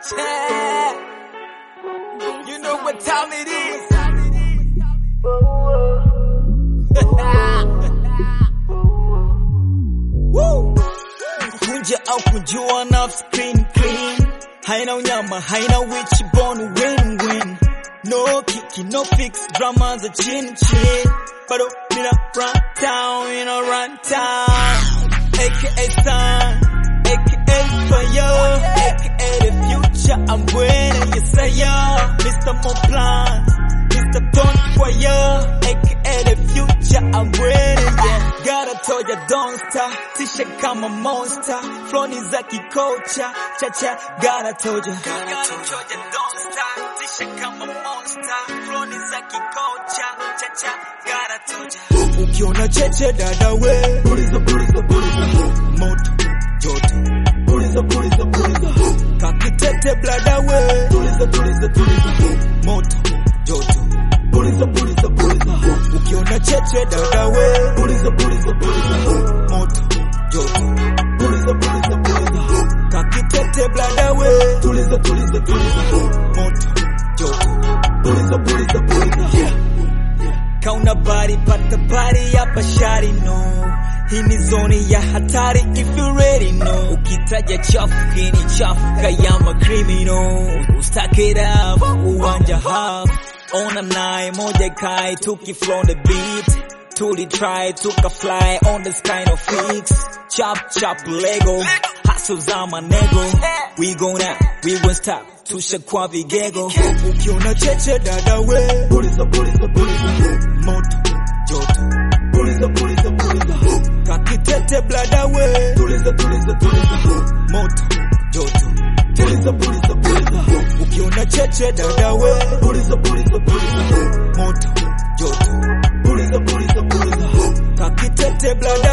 Yeah. You know what time it is. Woo. Kunja au kujua na screen clean. Haina unyama, haina wichi born win-win. No kiki, no fix, drama za chin. Bado nina run town, run town. AKA son, AKA fire, AKA the future, I'm winning, yes I am. Mr. Moplan, Mr. Don Choir, AKA the future, I'm winning, yeah. Gotta told ya don't stop, tisha kama monster, floni za kikocha, cha, gotta told ya don't stop, tisha kama monster, floni za kikocha, cha, gotta told ya. Ukiona cheche dada we, puliza, moto, joto, puliza, kakitete blada we, tuliza, moto, joto, puliza, ukiona cheche dada we, puliza, moto, joto, puliza, kakitete blada we, tuliza, moto, joto, puliza, yeah. Kauna bari pata bari ya bashari no. Hii ni zoni ya hatari if you ready no. Ukitaja chafu kini chafu kayama criminal. Stack it up uwanja half. Ona nae moja kai tuki flow on the beat. Tuli try tuka fly on this kind of fix. Chop Lego. Hustles on my nego. We gon' stop. Tusha kwa vigego. Ukiona cheche dada we, puliza, moto, joto, puliza, kakitete blada we, tuliza, moto, joto, puliza, ukiona cheche dada we, puliza, moto, joto, puliza, kakitete blada